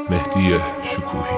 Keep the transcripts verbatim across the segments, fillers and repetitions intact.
مهدی شکوهی.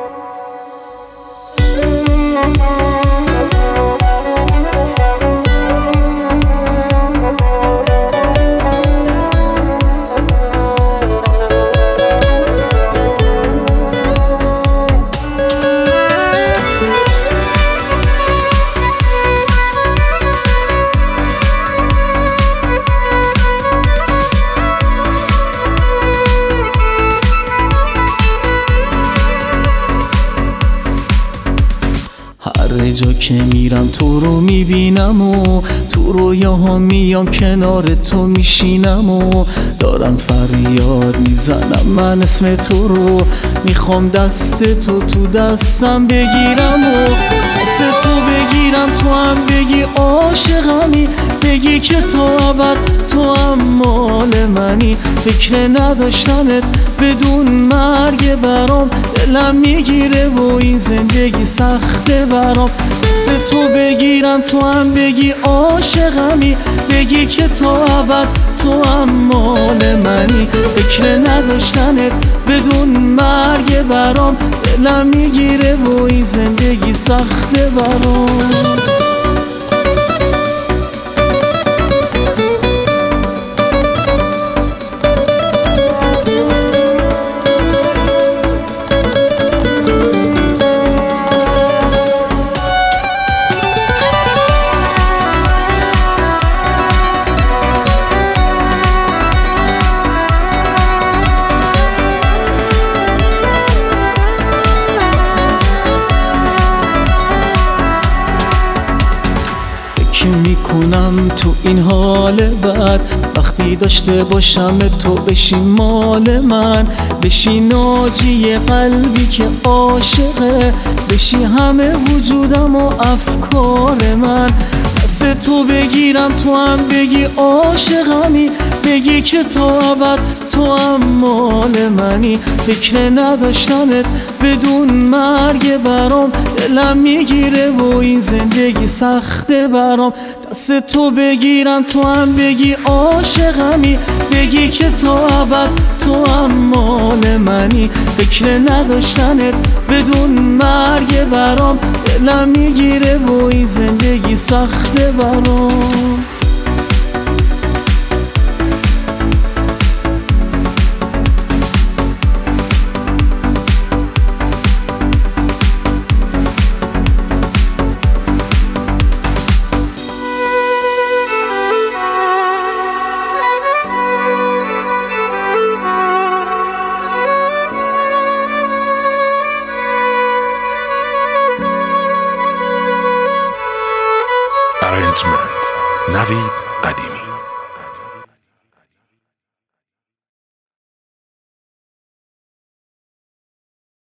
هر جا که میرم تو رو میبینم و تو رویاها میام کنار تو میشینم و دارم فریاد میزنم من اسم تو رو، میخوام دست تو تو دستم بگیرم و دست تو بگیرم تو هم بگی عاشقمی، بگی که تا ابد تو هم مال منی. فکر نداشتنت بدون مرگ برام دلم میگیره و این زندگی سخته برام. دست تو بگیرم تو هم بگی عاشقمی، بگی که تا ابد تو هم مال منی. فکر نداشتنت بدون مرگ برام دلم میگیره و این زندگی سخته برام. میکنم تو این حال بد وقتی داشته باشم تو بشی مال من، بشی ناجی قلبی که عاشقه، بشی همه وجودم و افکار من. دست تو بگیرم تو هم بگی عاشقمی، بگی که تا ابد تو هم مال منی. فکر نداشتنت بدون مرگ برام دلم میگیره و این زندگی سخته برام. دست تو بگیرم تو هم بگی عاشقمی، بگی که تا ابد تو هم مال منی. فکر نداشتنت بدون مرگ برام دلم میگیره و این زندگی سخته برام. Arrangement نوید قدیمی.